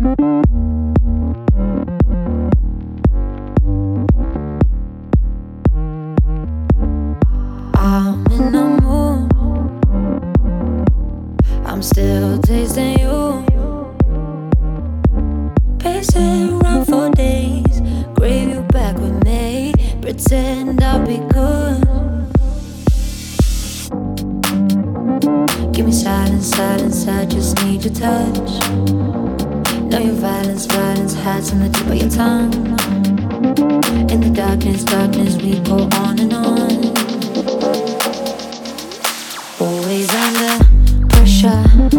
I'm in the mood. I'm still tasting you. Pacing around for days. Crave you back with me. Pretend I'll be good. Give me silence, silence. I just need your touch. Know your violence, violence hides on the tip of your tongue. In the darkness, darkness, we go on and on. Always under pressure.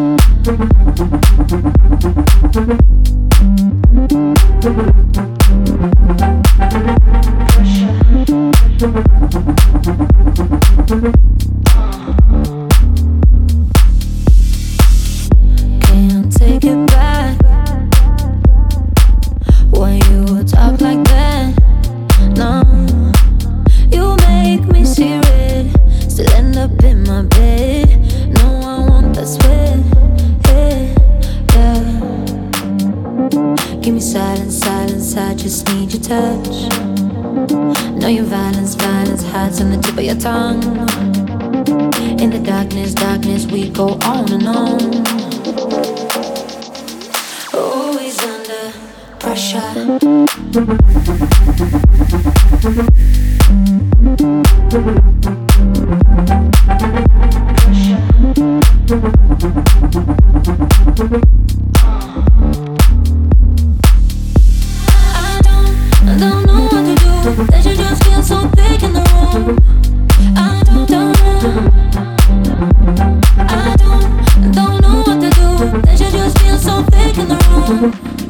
Can't take it back when you talk like that. No, you make me see red. Still end up in my bed. No, I want that sweat. Yeah. Give me silence, silence. I just need your touch. Know your violence, violence hides on the tip of your tongue. In the darkness, darkness, we go on and on. Always under pressure. I don't know what to do. That you just feel so thick in the room. I don't know. I don't know what to do. That you just feel so thick in the room.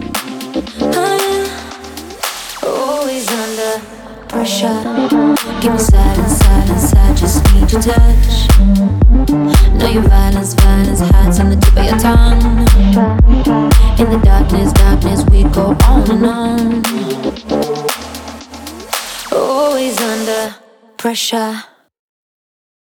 Always under pressure. Give me silence, silence. I just need your touch. Know your violence, violence hides on the tip of your tongue. In the darkness, darkness, we go on and on. Always under pressure.